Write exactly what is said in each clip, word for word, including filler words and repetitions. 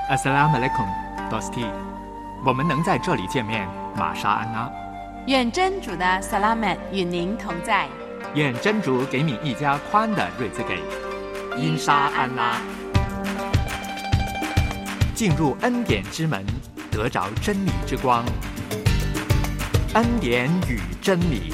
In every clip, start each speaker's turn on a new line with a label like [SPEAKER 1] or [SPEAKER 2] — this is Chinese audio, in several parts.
[SPEAKER 1] Assalamu alaikum, Dosti。我们能在这里见面，玛莎安拉。
[SPEAKER 2] 愿真主的萨拉曼与您同在。
[SPEAKER 1] 愿真主给你一家宽的瑞兹给。因沙安拉。进入恩典之门，得着真理之光。恩典与真理。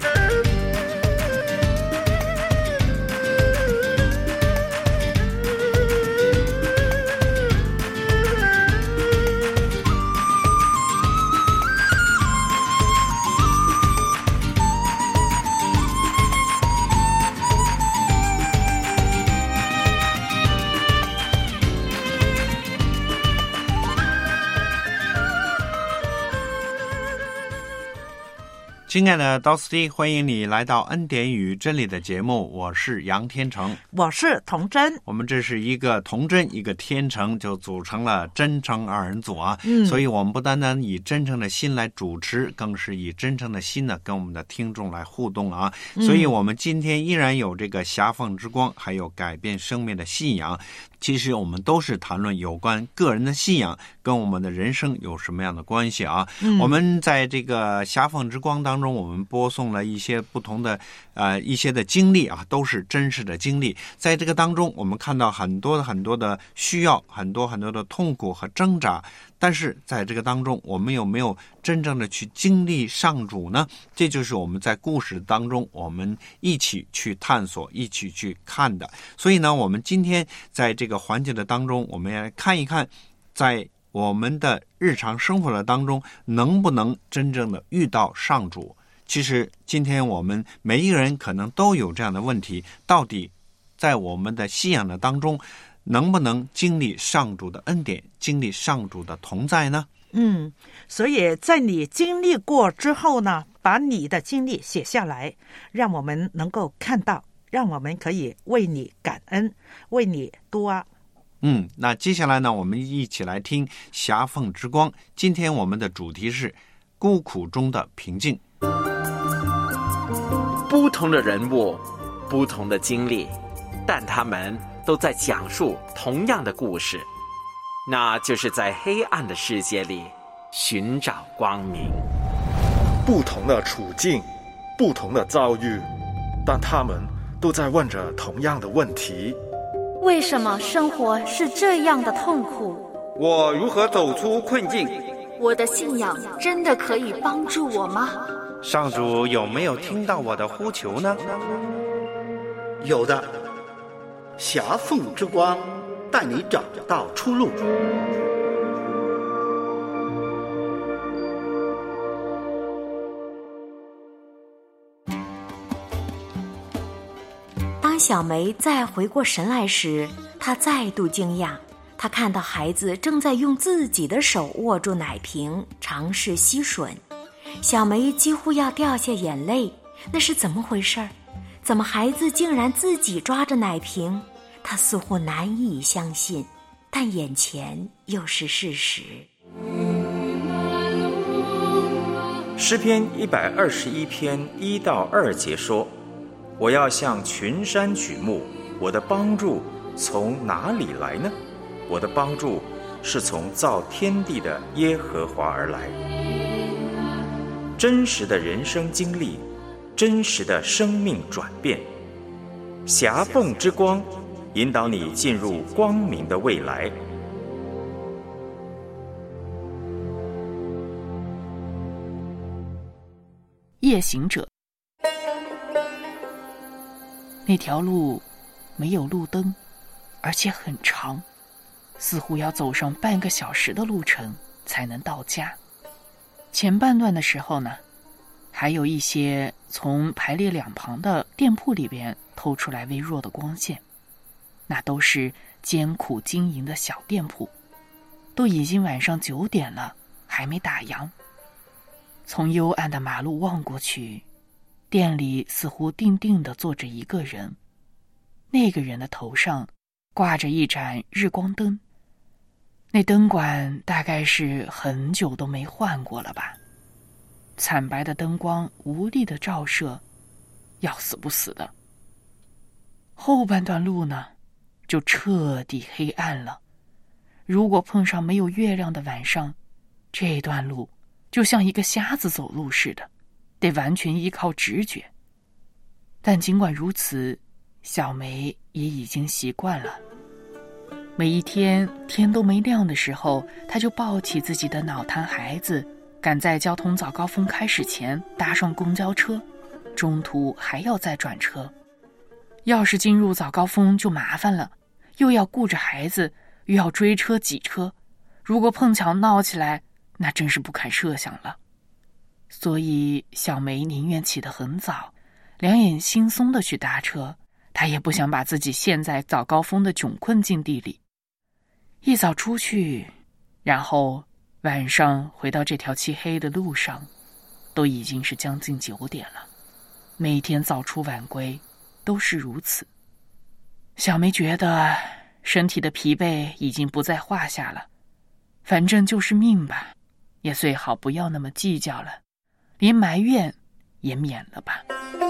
[SPEAKER 3] 亲爱的刀斯蒂，欢迎你来到恩典与真理的节目，我是杨天成，
[SPEAKER 4] 我是童真。
[SPEAKER 3] 我们这是一个童真一个天成，就组成了真诚二人组啊、嗯、所以我们不单单以真诚的心来主持，更是以真诚的心呢跟我们的听众来互动啊、嗯、所以我们今天依然有这个狭缝之光，还有改变生命的信仰。其实我们都是谈论有关个人的信仰跟我们的人生有什么样的关系啊、嗯、我们在这个狭缝之光当中，我们播送了一些不同的呃一些的经历啊，都是真实的经历。在这个当中，我们看到很多很多的需要，很多很多的痛苦和挣扎，但是在这个当中，我们有没有真正的去经历上主呢？这就是我们在故事当中我们一起去探索，一起去看的。所以呢，我们今天在这个环节的当中，我们来看一看在我们的日常生活的当中能不能真正的遇到上主。其实今天我们每一个人可能都有这样的问题，到底在我们的信仰的当中能不能经历上主的恩典，经历上主的同在呢？
[SPEAKER 4] 嗯，所以在你经历过之后呢，把你的经历写下来，让我们能够看到，让我们可以为你感恩，为你多啊。
[SPEAKER 3] 嗯，那接下来呢，我们一起来听狭缝之光。今天我们的主题是孤苦中的平静。
[SPEAKER 5] 不同的人物，不同的经历，但他们都在讲述同样的故事，那就是在黑暗的世界里寻找光明。
[SPEAKER 6] 不同的处境，不同的遭遇，但他们都在问着同样的问题：
[SPEAKER 7] 为什么生活是这样的痛苦？
[SPEAKER 8] 我如何走出困境？
[SPEAKER 7] 我的信仰真的可以帮助我吗？
[SPEAKER 9] 上主有没有听到我的呼求呢？
[SPEAKER 10] 有的，狭缝之光带你找到出路。
[SPEAKER 11] 当小梅再回过神来时，她再度惊讶，她看到孩子正在用自己的手握住奶瓶，尝试吸吮。小梅几乎要掉下眼泪，那是怎么回事？怎么孩子竟然自己抓着奶瓶？她似乎难以相信，但眼前又是事实。
[SPEAKER 12] 诗篇一百二十一篇一到二节说：我要向群山举目，我的帮助从哪里来呢？我的帮助是从造天地的耶和华而来。真实的人生经历，真实的生命转变，狭缝之光引导你进入光明的未来。
[SPEAKER 13] 夜行者。那条路没有路灯，而且很长，似乎要走上半个小时的路程才能到家。前半段的时候呢，还有一些从排列两旁的店铺里边透出来微弱的光线，那都是艰苦经营的小店铺，都已经晚上九点了，还没打烊。从幽暗的马路望过去，店里似乎定定地坐着一个人，那个人的头上挂着一盏日光灯，那灯管大概是很久都没换过了吧。惨白的灯光无力地照射，要死不死的。后半段路呢，就彻底黑暗了， 如果碰上没有月亮的晚上，这段路就像一个瞎子走路似的，得完全依靠直觉。但尽管如此，小梅也已经习惯了。每一天天都没亮的时候，她就抱起自己的脑瘫孩子，赶在交通早高峰开始前搭上公交车，中途还要再转车。要是进入早高峰就麻烦了，又要顾着孩子，又要追车挤车，如果碰巧闹起来，那真是不堪设想了。所以小梅宁愿起得很早，两眼惺忪地去搭车，她也不想把自己陷在早高峰的窘困境地里。一早出去，然后晚上回到这条漆黑的路上，都已经是将近九点了。每天早出晚归都是如此。小梅觉得身体的疲惫已经不在话下了，反正就是命吧，也最好不要那么计较了，连埋怨也免了吧。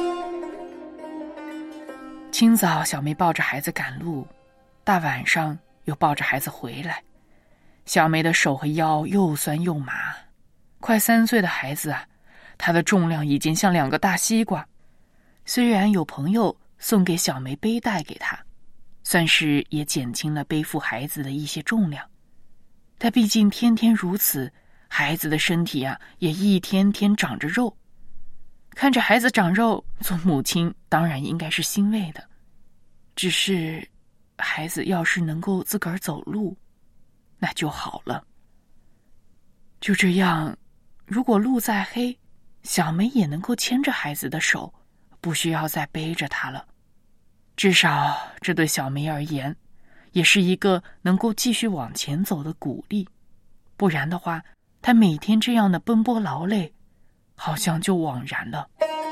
[SPEAKER 13] 清早小梅抱着孩子赶路，大晚上又抱着孩子回来，小梅的手和腰又酸又麻。快三岁的孩子啊，他的重量已经像两个大西瓜。虽然有朋友送给小梅背带给她，算是也减轻了背负孩子的一些重量，但毕竟天天如此，孩子的身体啊也一天天长着肉。看着孩子长肉，做母亲当然应该是欣慰的，只是孩子要是能够自个儿走路，那就好了。就这样，如果路再黑，小梅也能够牵着孩子的手，不需要再背着他了。至少这对小梅而言，也是一个能够继续往前走的鼓励。不然的话，她每天这样的奔波劳累，好像就枉然了。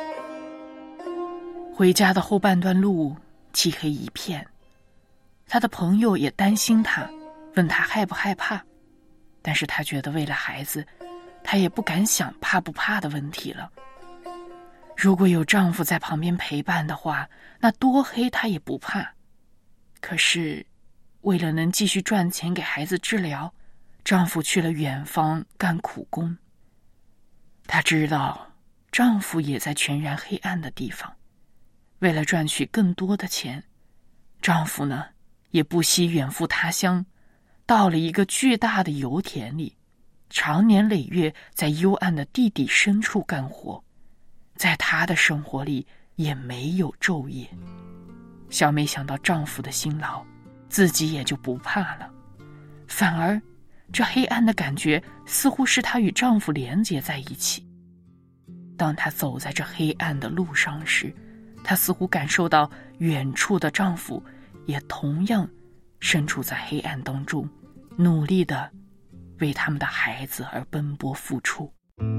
[SPEAKER 13] 回家的后半段路漆黑一片，他的朋友也担心他，问他害不害怕，但是他觉得为了孩子，他也不敢想怕不怕的问题了。如果有丈夫在旁边陪伴的话，那多黑他也不怕。可是为了能继续赚钱给孩子治疗，丈夫去了远方干苦工。她知道丈夫也在全然黑暗的地方，为了赚取更多的钱，丈夫呢也不惜远赴他乡，到了一个巨大的油田里，常年累月在幽暗的地底深处干活。在她的生活里也没有昼夜。小梅想到丈夫的辛劳，自己也就不怕了，反而这黑暗的感觉似乎是她与丈夫连结在一起。当她走在这黑暗的路上时，她似乎感受到远处的丈夫也同样身处在黑暗当中，努力地为他们的孩子而奔波付出。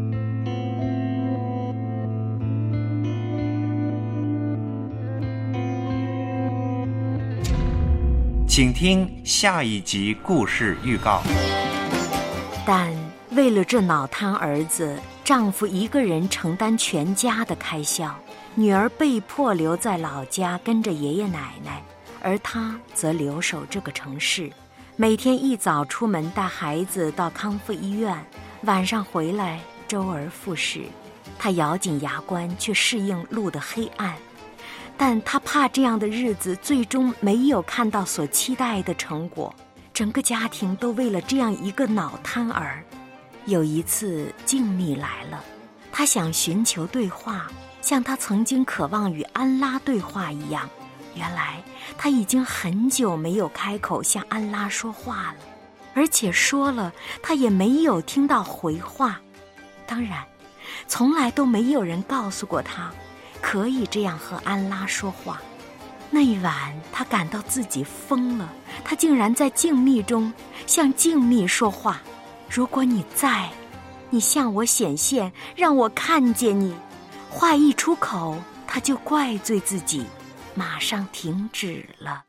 [SPEAKER 9] 请听下一集故事预告。
[SPEAKER 11] 但为了这脑瘫儿子，丈夫一个人承担全家的开销，女儿被迫留在老家跟着爷爷奶奶，而她则留守这个城市，每天一早出门带孩子到康复医院，晚上回来周而复始。她咬紧牙关去适应路的黑暗，但她怕这样的日子最终没有看到所期待的成果，整个家庭都为了这样一个脑瘫儿。有一次静谧来了，她想寻求对话，像她曾经渴望与安拉对话一样。原来她已经很久没有开口向安拉说话了，而且说了她也没有听到回话。当然从来都没有人告诉过她可以这样和安拉说话。那一晚她感到自己疯了，她竟然在静谧中向静谧说话。如果你在，你向我显现，让我看见你。话一出口，她就怪罪自己，马上停止了。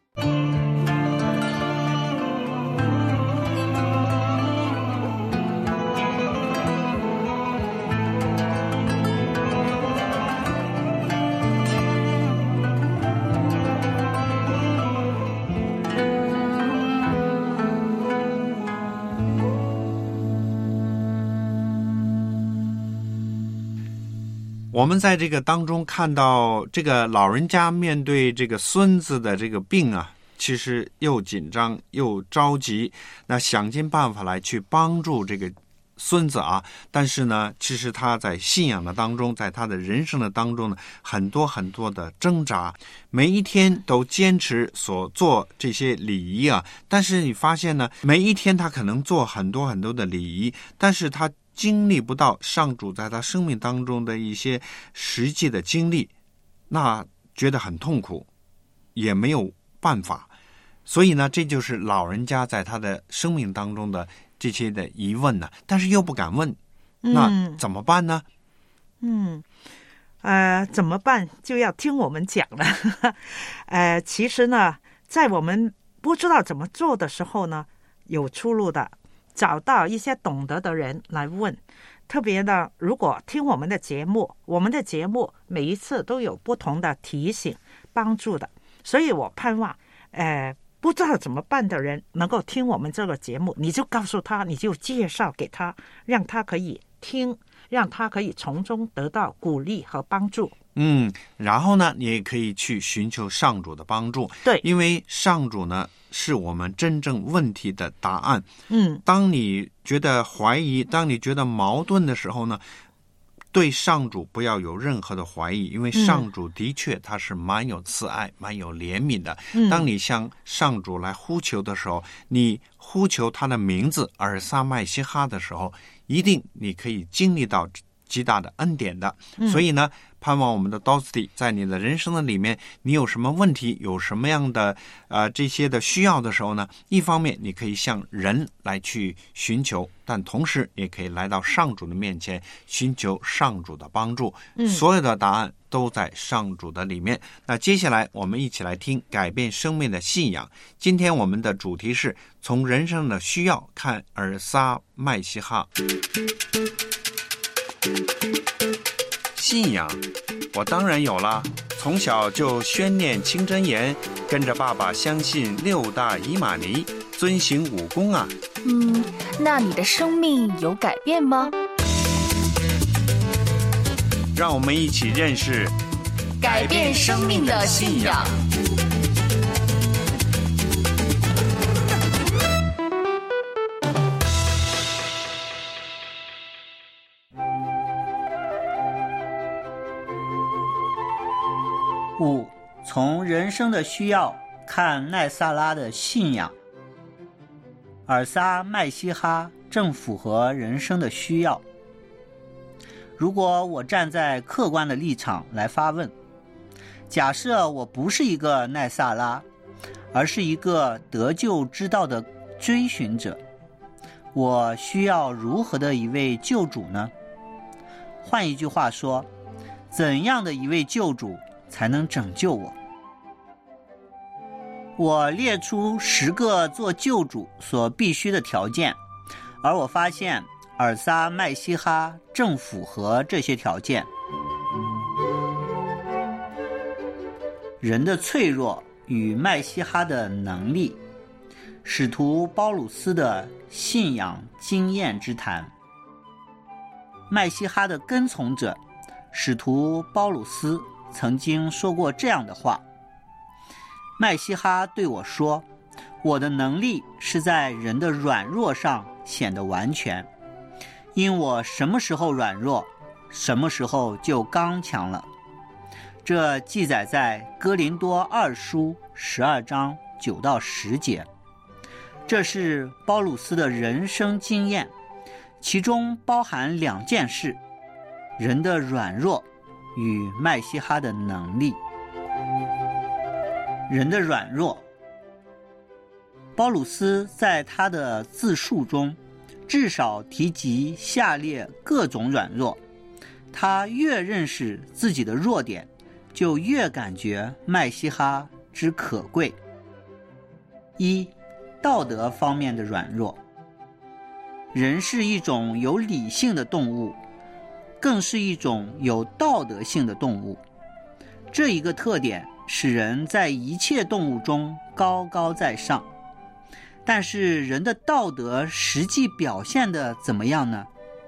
[SPEAKER 3] 我们在这个当中看到，这个老人家面对这个孙子的这个病啊，其实又紧张又着急，那想尽办法来去帮助这个孙子啊。但是呢，其实他在信仰的当中，在他的人生的当中呢，很多很多的挣扎，每一天都坚持所做这些礼仪啊。但是你发现呢，每一天他可能做很多很多的礼仪，但是他经历不到上主在他生命当中的一些实际的经历，那觉得很痛苦，也没有办法。所以呢，这就是老人家在他的生命当中的这些的疑问呢，但是又不敢问，那怎么办呢？
[SPEAKER 4] 嗯，呃，怎么办就要听我们讲了。呃，其实呢，在我们不知道怎么做的时候呢，有出路的。找到一些懂得的人来问，特别的，如果听我们的节目，我们的节目每一次都有不同的提醒帮助的，所以我盼望呃，不知道怎么办的人能够听我们这个节目，你就告诉他，你就介绍给他，让他可以听，让他可以从中得到鼓励和帮助。
[SPEAKER 3] 嗯，然后呢，你也可以去寻求上主的帮助。
[SPEAKER 4] 对，
[SPEAKER 3] 因为上主呢是我们真正问题的答案。
[SPEAKER 4] 嗯，
[SPEAKER 3] 当你觉得怀疑，当你觉得矛盾的时候呢，对上主不要有任何的怀疑，因为上主的确他是蛮有慈爱、嗯、蛮有怜悯的。
[SPEAKER 4] 嗯，
[SPEAKER 3] 当你向上主来呼求的时候，你呼求他的名字尔撒麦西哈的时候，一定你可以经历到极大的恩典的。
[SPEAKER 4] 嗯，
[SPEAKER 3] 所以呢，盼望我们的 Dorothy 在你的人生的里面，你有什么问题，有什么样的呃这些的需要的时候呢，一方面你可以向人来去寻求，但同时也可以来到上主的面前寻求上主的帮助。
[SPEAKER 4] 嗯，
[SPEAKER 3] 所有的答案都在上主的里面。那接下来我们一起来听改变生命的信仰。今天我们的主题是从人生的需要看尔撒麦西哈。信仰我当然有了，从小就宣念清真言，跟着爸爸相信六大伊玛尼，遵行武功啊。
[SPEAKER 14] 嗯，那你的生命有改变吗？
[SPEAKER 3] 让我们一起认识
[SPEAKER 14] 改变生命的信仰。
[SPEAKER 15] 五，从人生的需要看奈萨拉的信仰。尔撒麦西哈正符合人生的需要。如果我站在客观的立场来发问，假设我不是一个奈萨拉，而是一个得救之道的追寻者，我需要如何的一位救主呢？换一句话说，怎样的一位救主才能拯救我？我列出十个做救主所必须的条件，而我发现尔撒麦西哈正符合这些条件。人的脆弱与麦西哈的能力，使徒包鲁斯的信仰经验之谈。麦西哈的跟从者使徒包鲁斯曾经说过这样的话：麦西哈对我说，我的能力是在人的软弱上显得完全，因我什么时候软弱，什么时候就刚强了。这记载在哥林多二书十二章九到十节。这是包鲁斯的人生经验，其中包含两件事：人的软弱与麦西哈的能力。人的软弱，包鲁斯在他的自述中至少提及下列各种软弱，他越认识自己的弱点，就越感觉麦西哈之可贵。一、道德方面的软弱。人是一种有理性的动物，更是一种有道德性的动物。这一个特点使人在一切动物中高高在上。但是人的道德实际表现的怎么样呢？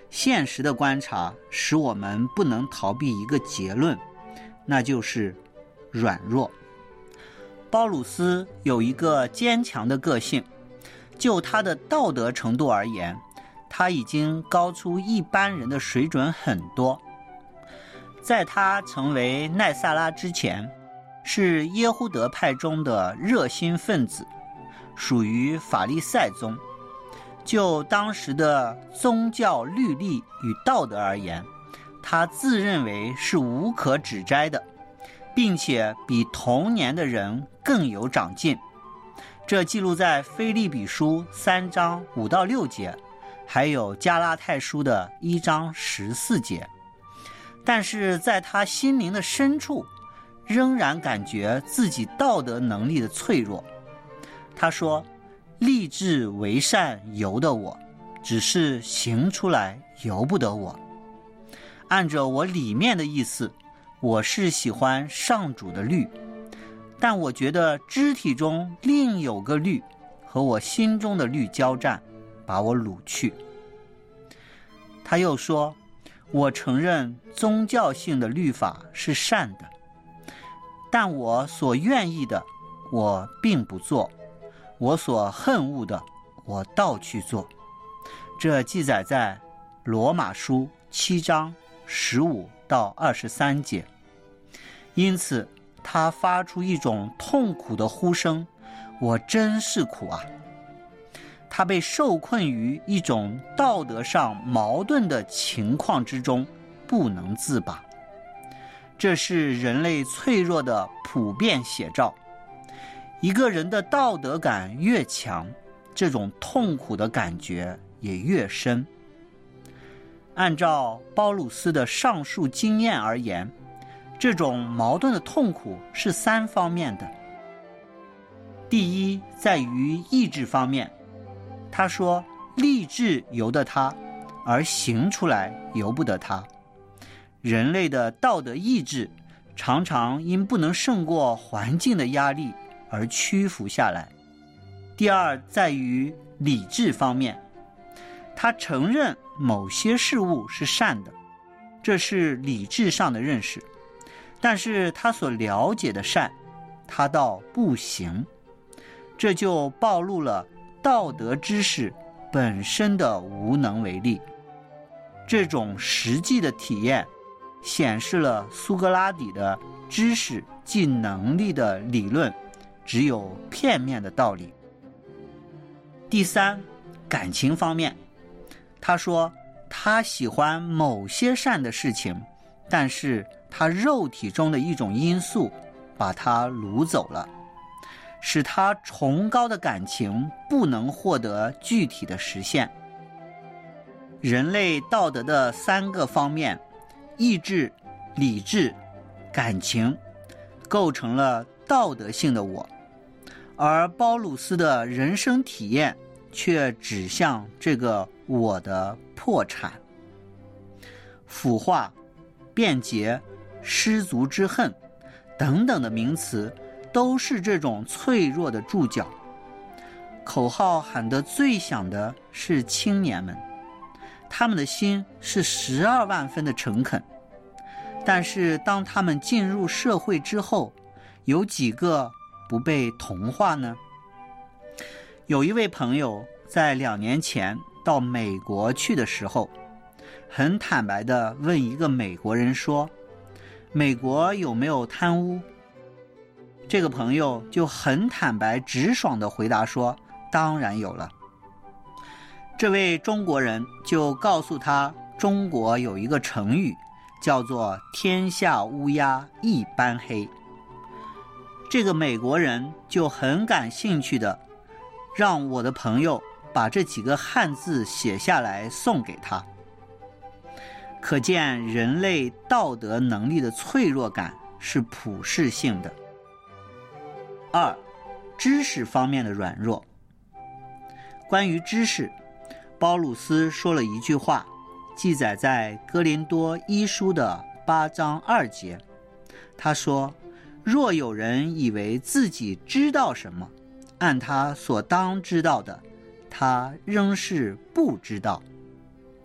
[SPEAKER 15] 现实的观察使我们不能逃避一个结论，那就是软弱。鲍鲁斯有一个坚强的个性，就他的道德程度而言，他已经高出一般人的水准很多。在他成为奈撒拉之前，是耶胡德派中的热心分子，属于法利赛宗。就当时的宗教律例与道德而言，他自认为是无可指摘的，并且比同年的人更有长进。这记录在腓立比书三章五到六节，还有加拉太书的一章十四节。但是在他心灵的深处，仍然感觉自己道德能力的脆弱。他说，立志为善由得我，只是行出来由不得我。按着我里面的意思，我是喜欢上主的律，但我觉得肢体中另有个律和我心中的律交战，把我掳去。他又说，我承认宗教性的律法是善的，但我所愿意的我并不做，我所恨恶的我倒去做。这记载在罗马书七章十五到二十三节。因此他发出一种痛苦的呼声，我真是苦啊。他被受困于一种道德上矛盾的情况之中，不能自拔。这是人类脆弱的普遍写照。一个人的道德感越强，这种痛苦的感觉也越深。按照鲍鲁斯的上述经验而言，这种矛盾的痛苦是三方面的。第一，在于意志方面。他说，立志由得他，而行出来由不得他。人类的道德意志常常因不能胜过环境的压力而屈服下来。第二，在于理智方面。他承认某些事物是善的，这是理智上的认识，但是他所了解的善，他倒不行。这就暴露了道德知识本身的无能为力。这种实际的体验显示了苏格拉底的知识即能力的理论只有片面的道理。第三，感情方面。他说，他喜欢某些善的事情，但是他肉体中的一种因素把他掳走了，使他崇高的感情不能获得具体的实现。人类道德的三个方面，意志、理智、感情，构成了道德性的我，而鲍鲁斯的人生体验却指向这个我的破产。腐化、变节、失足之恨等等的名词都是这种脆弱的注脚。口号喊得最响的是青年们，他们的心是十二万分的诚恳，但是当他们进入社会之后，有几个不被同化呢？有一位朋友在两年前到美国去的时候，很坦白地问一个美国人说，美国有没有贪污？这个朋友就很坦白直爽地回答说，当然有了。这位中国人就告诉他，中国有一个成语叫做天下乌鸦一般黑。这个美国人就很感兴趣的让我的朋友把这几个汉字写下来送给他。可见人类道德能力的脆弱感是普世性的。二，知识方面的软弱。关于知识，鲍鲁斯说了一句话，记载在哥林多一书的八章二节。他说，若有人以为自己知道什么，按他所当知道的，他仍是不知道。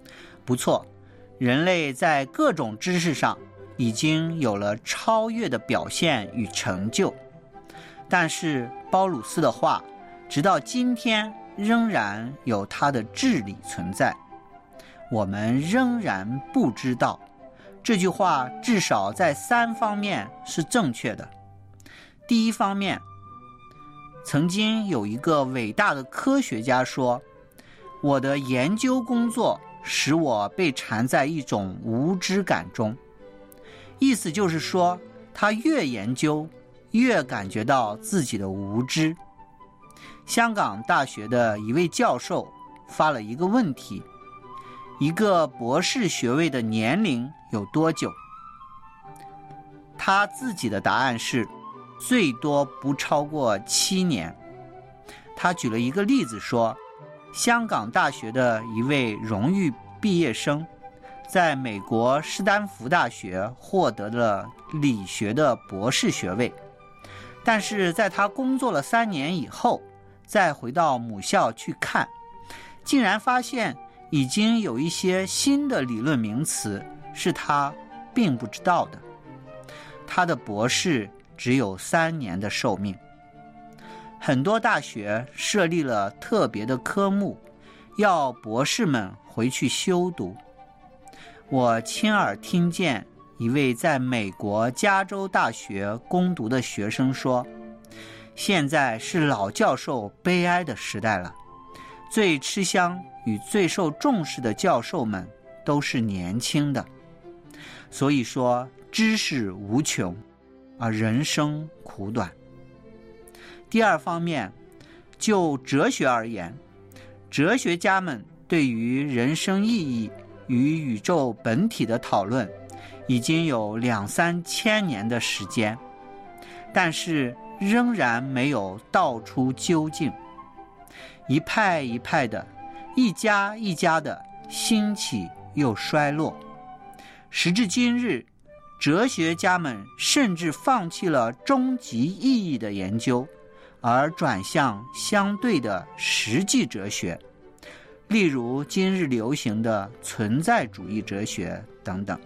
[SPEAKER 15] 不错，人类在各种知识上已经有了超越的表现与成就，但是包鲁斯的话直到今天仍然有它的智理存在。我们仍然不知道，这句话至少在三方面是正确的。第一方面，曾经有一个伟大的科学家说，我的研究工作使我被缠在一种无知感中，意思就是说，他越研究越感觉到自己的无知。香港大学的一位教授发了一个问题，一个博士学位的年龄有多久？他自己的答案是最多不超过七年。他举了一个例子说，香港大学的一位荣誉毕业生在美国斯坦福大学获得了理学的博士学位，但是在他工作了三年以后再回到母校去看，竟然发现已经有一些新的理论名词是他并不知道的。他的博士只有三年的寿命。很多大学设立了特别的科目，要博士们回去修读。我亲耳听见一位在美国加州大学攻读的学生说，现在是老教授悲哀的时代了，最吃香与最受重视的教授们都是年轻的。所以说，知识无穷，而人生苦短。第二方面，就哲学而言，哲学家们对于人生意义与宇宙本体的讨论已经有两三千年的时间，但是仍然没有道出究竟，一派一派的，一家一家的兴起又衰落。时至今日，哲学家们甚至放弃了终极意义的研究，而转向相对的实际哲学，例如今日流行的存在主义哲学等等。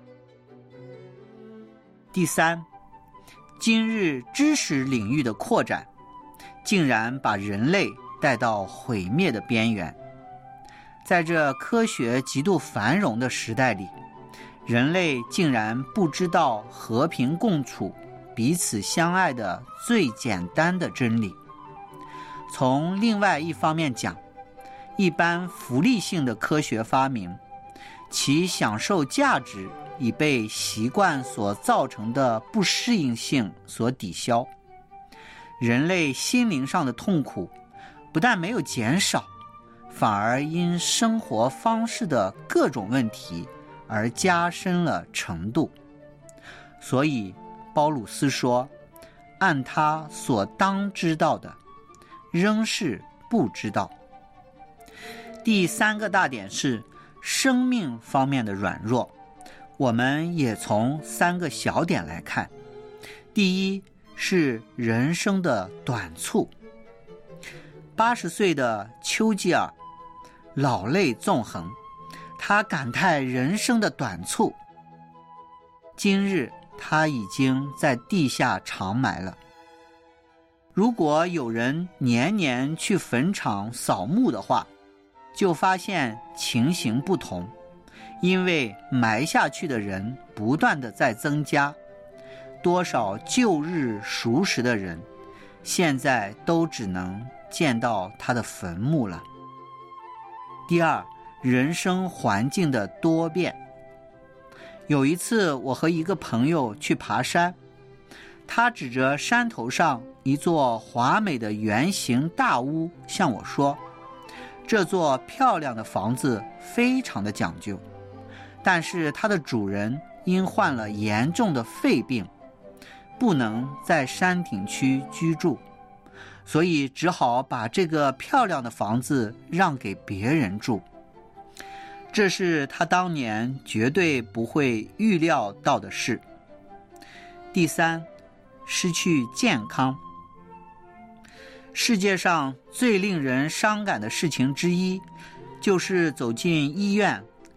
[SPEAKER 15] 第三，今日知识领域的扩展竟然把人类带到毁灭的边缘。在这科学极度繁荣的时代里，人类竟然不知道和平共处、彼此相爱的最简单的真理。从另外一方面讲，一般福利性的科学发明，其享受价值已被习惯所造成的不适应性所抵消。人类心灵上的痛苦不但没有减少，反而因生活方式的各种问题而加深了程度。所以包鲁斯说，按他所当知道的，仍是不知道。第三个大点是生命方面的软弱，我们也从三个小点来看。第一是人生的短促。八十岁的丘吉尔老泪纵横，他感叹人生的短促。今日他已经在地下长埋了。如果有人年年去坟场扫墓的话，就发现情形不同，因为埋下去的人不断的在增加，多少旧日熟识的人，现在都只能见到他的坟墓了。第二，人生环境的多变。有一次我和一个朋友去爬山，他指着山头上一座华美的圆形大屋向我说，这座漂亮的房子非常的讲究，但是它的主人因患了严重的肺病，不能在山顶区居住，所以只好把这个漂亮的房子让给别人住。这是他当年绝对不会预料到的事。第三，失去健康。世界上最令人伤感的事情之一，就是走进医院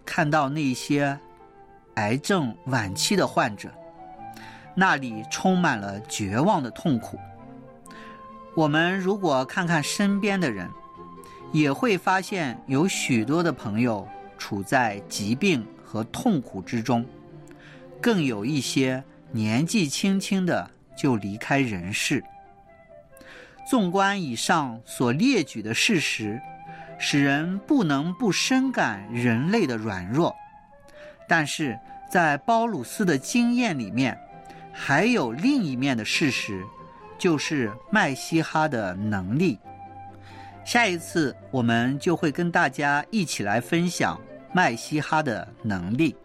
[SPEAKER 15] 看到那些癌症晚期的患者，那里充满了绝望的痛苦。我们如果看看身边的人，也会发现有许多的朋友处在疾病和痛苦之中，更有一些年纪轻轻的就离开人世。纵观以上所列举的事实，使人不能不深感人类的软弱。但是在包鲁斯的经验里面，还有另一面的事实，就是麦西哈的能力。下一次我们就会跟大家一起来分享麦西哈的能力。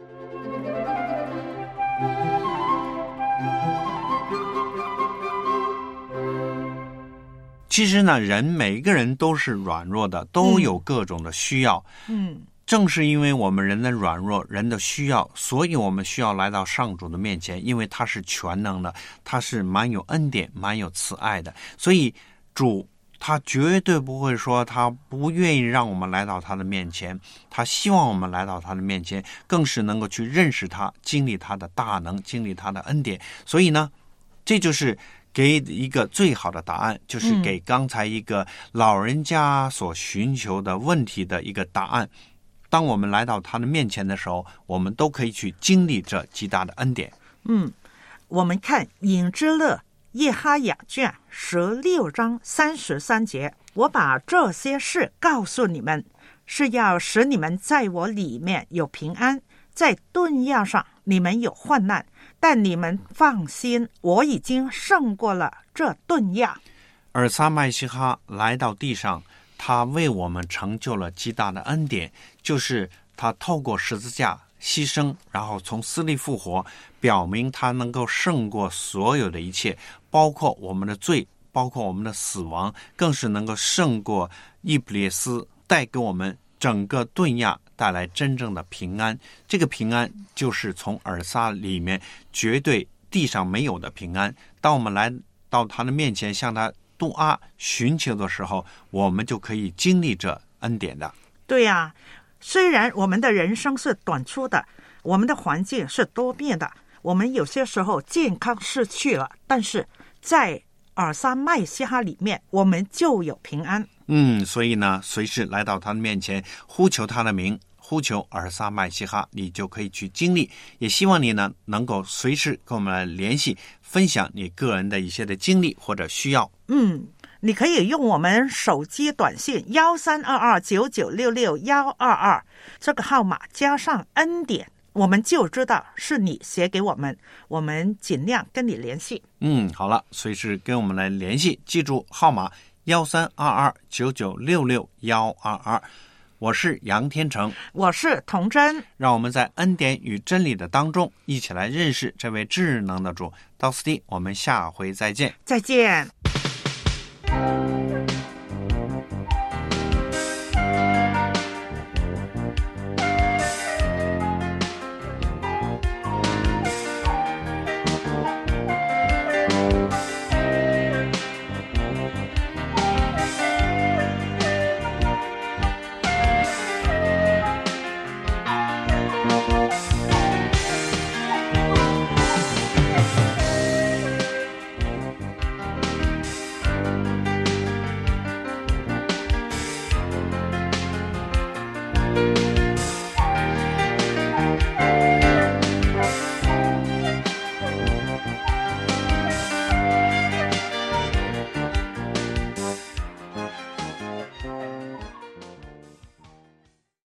[SPEAKER 3] 其实呢，人每一个人都是软弱的，都有各种的需要。
[SPEAKER 4] 嗯，
[SPEAKER 3] 正是因为我们人的软弱，人的需要，所以我们需要来到上主的面前，因为他是全能的，他是蛮有恩典、蛮有慈爱的。所以主他绝对不会说他不愿意让我们来到他的面前，他希望我们来到他的面前，更是能够去认识他，经历他的大能，经历他的恩典。所以呢，这就是给一个最好的答案，就是给刚才一个老人家所寻求的问题的一个答案。当我们来到他的面前的时候，我们都可以去经历这极大的恩典。
[SPEAKER 4] 嗯，我们看隐之乐耶哈雅卷十六章三十三节，我把这些事告诉你们，是要使你们在我里面有平安，在顿亚上你们有患难，但你们放心，我已经胜过了这顿亚。
[SPEAKER 3] 尔撒麦西哈来到地上，他为我们成就了极大的恩典，就是他透过十字架牺牲，然后从死里复活，表明他能够胜过所有的一切，包括我们的罪，包括我们的死亡，更是能够胜过伊布列斯，带给我们整个顿亚带来真正的平安。这个平安就是从尔撒里面绝对地上没有的平安。当我们来到他的面前，向他杜阿寻求的时候，我们就可以经历这恩典的。
[SPEAKER 4] 对呀、啊，虽然我们的人生是短促的，我们的环境是多变的，我们有些时候健康失去了，但是在尔撒麦西哈里面，我们就有平安。
[SPEAKER 3] 嗯，所以呢，随时来到他的面前，呼求他的名，呼求尔撒麦西哈，你就可以去经历。也希望你呢，能够随时跟我们来联系，分享你个人的一些的经历或者需要。
[SPEAKER 4] 嗯，你可以用我们手机短信幺三二二九九六六幺二二这个号码加上恩典，我们就知道是你写给我们，我们尽量跟你联系。
[SPEAKER 3] 嗯，好了，随时跟我们来联系，记住号码幺三二二九九六六幺二二。我是杨天成，
[SPEAKER 4] 我是童真，
[SPEAKER 3] 让我们在恩典与真理的当中一起来认识这位智能的主。到此地，我们下回再见。
[SPEAKER 4] 再见。